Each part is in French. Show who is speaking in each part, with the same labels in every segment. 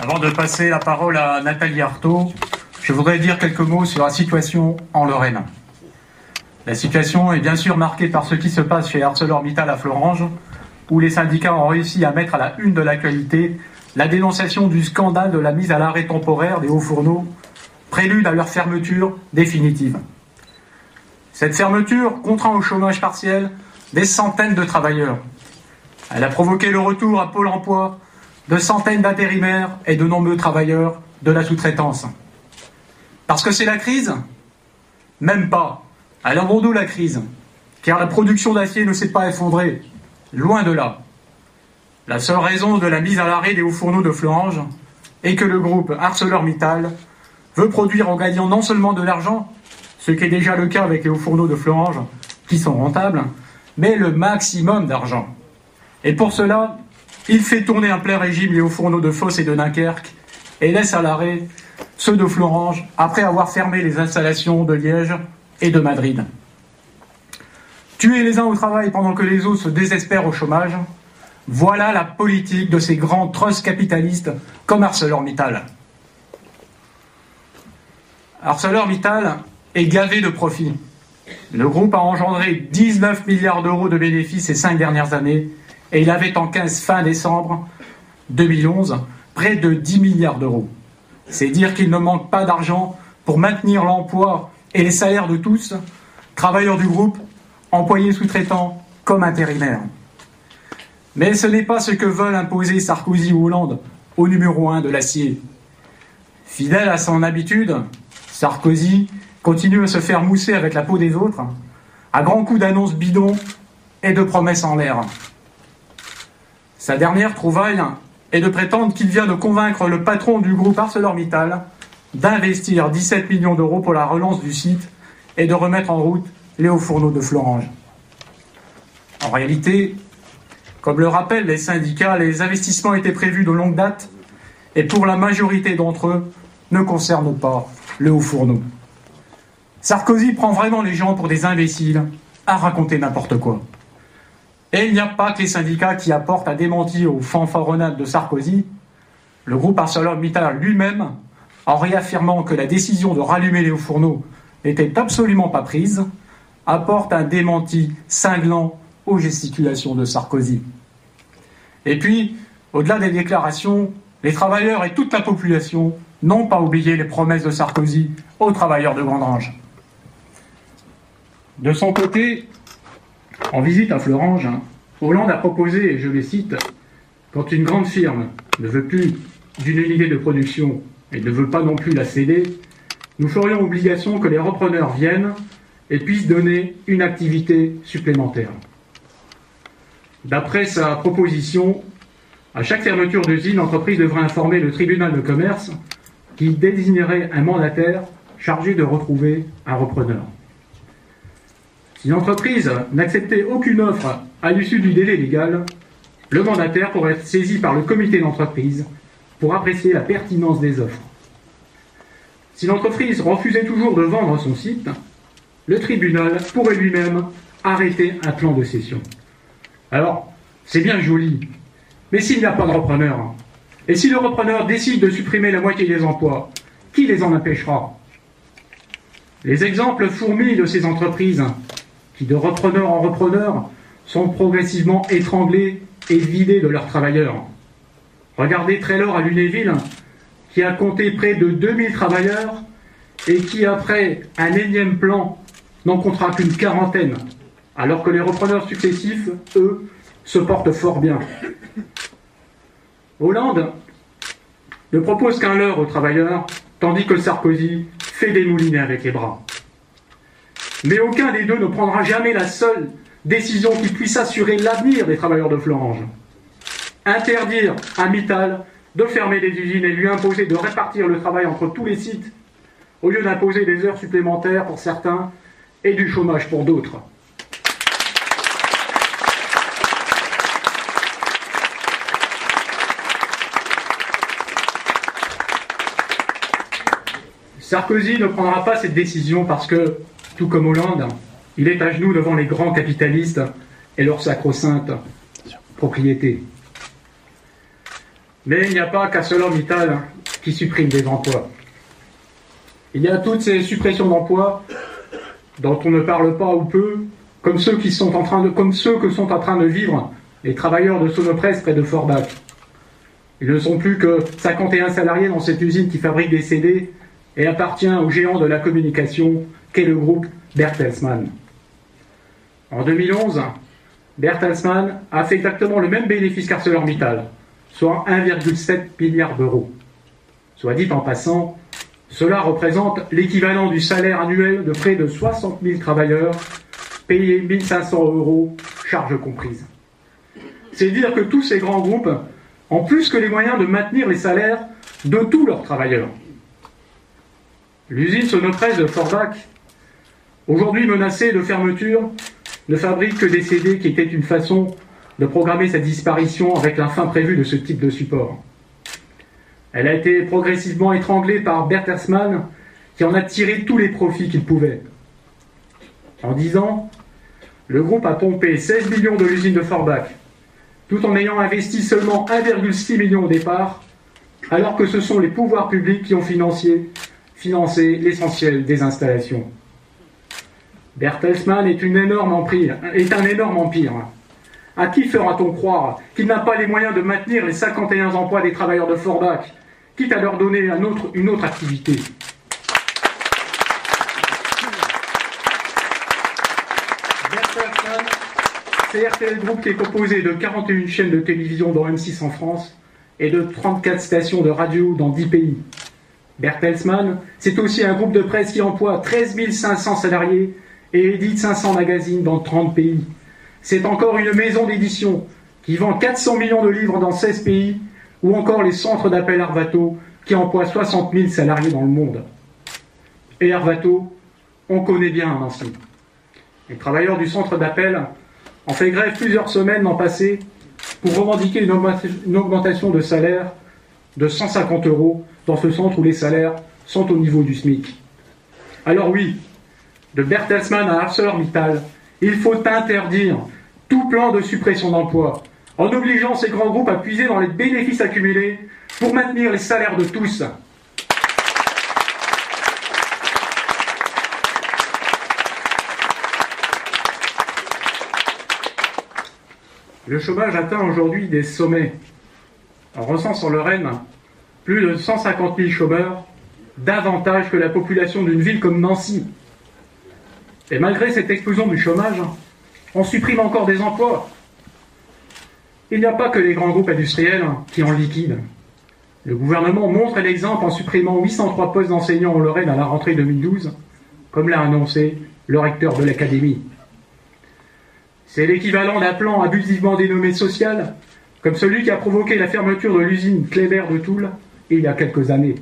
Speaker 1: Avant de passer la parole à Nathalie Arthaud, je voudrais dire quelques mots sur la situation en Lorraine. La situation est bien sûr marquée par ce qui se passe chez ArcelorMittal à Florange, où les syndicats ont réussi à mettre à la une de l'actualité la dénonciation du scandale de la mise à l'arrêt temporaire des hauts fourneaux, prélude à leur fermeture définitive. Cette fermeture contraint au chômage partiel des centaines de travailleurs. Elle a provoqué le retour à Pôle emploi de centaines d'intérimaires et de nombreux travailleurs de la sous-traitance. Parce que c'est la crise ? Même pas. Elle a bon dos la crise, car la production d'acier ne s'est pas effondrée. Loin de là. La seule raison de la mise à l'arrêt des hauts fourneaux de Florange est que le groupe ArcelorMittal veut produire en gagnant non seulement de l'argent, ce qui est déjà le cas avec les hauts fourneaux de Florange, qui sont rentables, mais le maximum d'argent. Et pour cela, il fait tourner en plein régime les hauts fourneaux de Fos et de Dunkerque et laisse à l'arrêt ceux de Florange après avoir fermé les installations de Liège et de Madrid. Tuer les uns au travail pendant que les autres se désespèrent au chômage, voilà la politique de ces grands trusts capitalistes comme ArcelorMittal. ArcelorMittal est gavé de profits. Le groupe a engendré 19 milliards d'euros de bénéfices ces 5 dernières années et il avait en caisse fin décembre 2011 près de 10 milliards d'euros. C'est dire qu'il ne manque pas d'argent pour maintenir l'emploi et les salaires de tous, travailleurs du groupe, employés sous-traitants comme intérimaires. Mais ce n'est pas ce que veulent imposer Sarkozy ou Hollande au numéro 1 de l'acier. Fidèle à son habitude, Sarkozy continue à se faire mousser avec la peau des autres, à grands coups d'annonces bidons et de promesses en l'air. Sa dernière trouvaille est de prétendre qu'il vient de convaincre le patron du groupe ArcelorMittal d'investir 17 millions d'euros pour la relance du site et de remettre en route les hauts fourneaux de Florange. En réalité, comme le rappellent les syndicats, les investissements étaient prévus de longue date et pour la majorité d'entre eux ne concernent pas le haut fourneau. Sarkozy prend vraiment les gens pour des imbéciles à raconter n'importe quoi. Et il n'y a pas que les syndicats qui apportent à démentir aux fanfaronnades de Sarkozy. Le groupe ArcelorMittal lui-même, en réaffirmant que la décision de rallumer les hauts fourneaux n'était absolument pas prise, apporte un démenti cinglant aux gesticulations de Sarkozy. Et puis, au-delà des déclarations, les travailleurs et toute la population n'ont pas oublié les promesses de Sarkozy aux travailleurs de Gandrange. De son côté, en visite à Florange, Hollande a proposé, et je les cite, « Quand une grande firme ne veut plus d'une unité de production et ne veut pas non plus la céder, nous ferions obligation que les repreneurs viennent et puissent donner une activité supplémentaire. » D'après sa proposition, à chaque fermeture d'usine, l'entreprise devrait informer le tribunal de commerce qui désignerait un mandataire chargé de retrouver un repreneur. Si l'entreprise n'acceptait aucune offre à l'issue du délai légal, le mandataire pourrait être saisi par le comité d'entreprise pour apprécier la pertinence des offres. Si l'entreprise refusait toujours de vendre son site, le tribunal pourrait lui-même arrêter un plan de cession. Alors, c'est bien joli, mais s'il n'y a pas de repreneur, et si le repreneur décide de supprimer la moitié des emplois, qui les en empêchera ? Les exemples fourmillent de ces entreprises qui, de repreneur en repreneur, sont progressivement étranglés et vidés de leurs travailleurs. Regardez Trailor à Lunéville, qui a compté près de 2000 travailleurs et qui, après un énième plan, n'en comptera qu'une quarantaine, alors que les repreneurs successifs, eux, se portent fort bien. Hollande ne propose qu'un leurre aux travailleurs, tandis que Sarkozy fait des moulinets avec les bras. Mais aucun des deux ne prendra jamais la seule décision qui puisse assurer l'avenir des travailleurs de Florange. Interdire à Mittal de fermer des usines et lui imposer de répartir le travail entre tous les sites, au lieu d'imposer des heures supplémentaires pour certains et du chômage pour d'autres. Sarkozy ne prendra pas cette décision parce que, tout comme Hollande, il est à genoux devant les grands capitalistes et leur sacro-sainte propriété. Mais il n'y a pas qu'ArcelorMittal qui supprime des emplois. Il y a toutes ces suppressions d'emplois dont on ne parle pas ou peu, comme ceux que sont en train de vivre les travailleurs de Sonopresse près de Forbach. Ils ne sont plus que 51 salariés dans cette usine qui fabrique des CD et appartient au géant de la communication qu'est le groupe Bertelsmann. En 2011, Bertelsmann a fait exactement le même bénéfice qu'ArcelorMittal, soit 1,7 milliard d'euros. Soit dit en passant, cela représente l'équivalent du salaire annuel de près de 60 000 travailleurs, payés 1 500 €, charges comprises. C'est dire que tous ces grands groupes ont plus que les moyens de maintenir les salaires de tous leurs travailleurs. L'usine Sonopresse de Forbach, aujourd'hui menacée de fermeture, ne fabrique que des CD qui étaient une façon de programmer sa disparition avec la fin prévue de ce type de support. Elle a été progressivement étranglée par Bertelsmann, qui en a tiré tous les profits qu'il pouvait. En 10 ans, le groupe a pompé 16 millions de l'usine de Forbach, tout en ayant investi seulement 1,6 million au départ, alors que ce sont les pouvoirs publics qui ont financé l'essentiel des installations. Bertelsmann est un énorme empire. À qui fera-t-on croire qu'il n'a pas les moyens de maintenir les 51 emplois des travailleurs de Forbach, quitte à leur donner une autre activité? Bertelsmann, c'est RTL Group qui est composé de 41 chaînes de télévision dont M6 en France et de 34 stations de radio dans 10 pays. Bertelsmann, c'est aussi un groupe de presse qui emploie 13 500 salariés et édite 500 magazines dans 30 pays. C'est encore une maison d'édition qui vend 400 millions de livres dans 16 pays, ou encore les centres d'appel Arvato qui emploient 60 000 salariés dans le monde. Et Arvato, on connaît bien à Nancy. Les travailleurs du centre d'appel ont fait grève plusieurs semaines l'an passé pour revendiquer une augmentation de salaire de 150 € dans ce centre où les salaires sont au niveau du SMIC. Alors oui, de Bertelsmann à ArcelorMittal, il faut interdire tout plan de suppression d'emplois, en obligeant ces grands groupes à puiser dans les bénéfices accumulés pour maintenir les salaires de tous. Le chômage atteint aujourd'hui des sommets. On recense en Lorraine plus de 150 000 chômeurs, davantage que la population d'une ville comme Nancy. Et malgré cette explosion du chômage, on supprime encore des emplois. Il n'y a pas que les grands groupes industriels qui en liquident. Le gouvernement montre l'exemple en supprimant 803 postes d'enseignants en Lorraine à la rentrée 2012, comme l'a annoncé le recteur de l'académie. C'est l'équivalent d'un plan abusivement dénommé social, comme celui qui a provoqué la fermeture de l'usine Kléber de Toul il y a quelques années.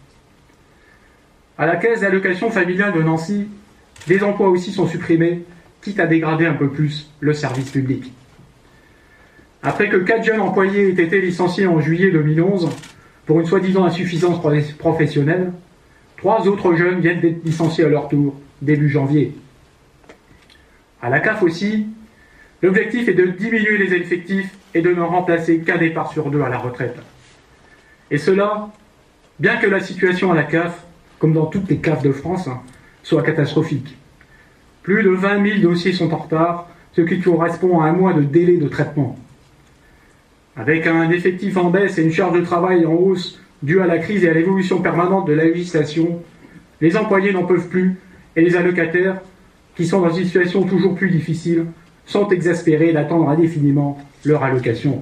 Speaker 1: À la caisse d'allocation familiale de Nancy, des emplois aussi sont supprimés, quitte à dégrader un peu plus le service public. Après que 4 jeunes employés aient été licenciés en juillet 2011 pour une soi-disant insuffisance professionnelle, 3 autres jeunes viennent d'être licenciés à leur tour, début janvier. À la CAF aussi, l'objectif est de diminuer les effectifs et de ne remplacer qu'un départ sur 2 à la retraite. Et cela, bien que la situation à la CAF, comme dans toutes les CAF de France, soit catastrophique. Plus de 20 000 dossiers sont en retard, ce qui correspond à un mois de délai de traitement. Avec un effectif en baisse et une charge de travail en hausse due à la crise et à l'évolution permanente de la législation, les employés n'en peuvent plus et les allocataires, qui sont dans une situation toujours plus difficile, sont exaspérés d'attendre indéfiniment leur allocation.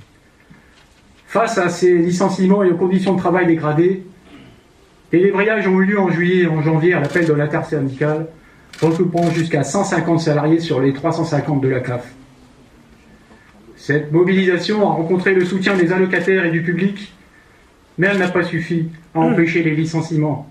Speaker 1: Face à ces licenciements et aux conditions de travail dégradées, des débrayages ont eu lieu en juillet et en janvier à l'appel de l'intersyndicale, regroupant jusqu'à 150 salariés sur les 350 de la CAF. Cette mobilisation a rencontré le soutien des allocataires et du public, mais elle n'a pas suffi à empêcher les licenciements.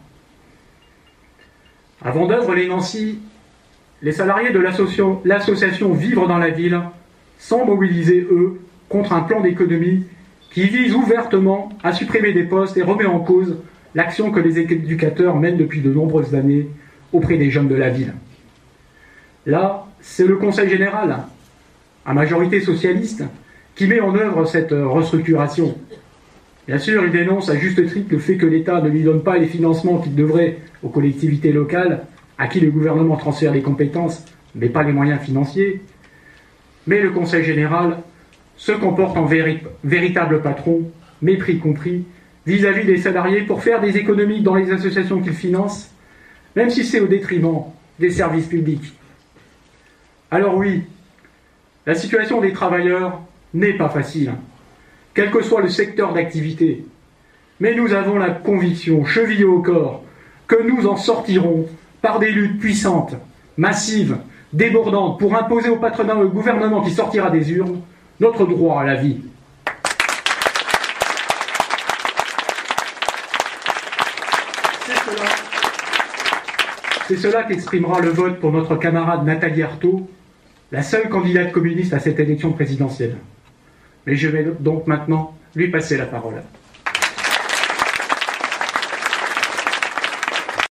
Speaker 1: À Vendœuvre-les-Nancy, les salariés de l'association Vivre dans la ville sont mobilisés, eux, contre un plan d'économie qui vise ouvertement à supprimer des postes et remet en cause l'action que les éducateurs mènent depuis de nombreuses années auprès des jeunes de la ville. Là, c'est le Conseil général, à majorité socialiste, qui met en œuvre cette restructuration. Bien sûr, il dénonce à juste titre le fait que l'État ne lui donne pas les financements qu'il devrait aux collectivités locales, à qui le gouvernement transfère les compétences, mais pas les moyens financiers. Mais le Conseil général se comporte en véritable patron, mépris compris, vis-à-vis des salariés pour faire des économies dans les associations qu'il finance, même si c'est au détriment des services publics. Alors oui, la situation des travailleurs n'est pas facile, quel que soit le secteur d'activité. Mais nous avons la conviction, chevillée au corps, que nous en sortirons par des luttes puissantes, massives, débordantes, pour imposer au patronat et au gouvernement qui sortira des urnes notre droit à la vie. C'est cela qu'exprimera le vote pour notre camarade Nathalie Arthaud, la seule candidate communiste à cette élection présidentielle. Mais je vais donc maintenant lui passer la parole.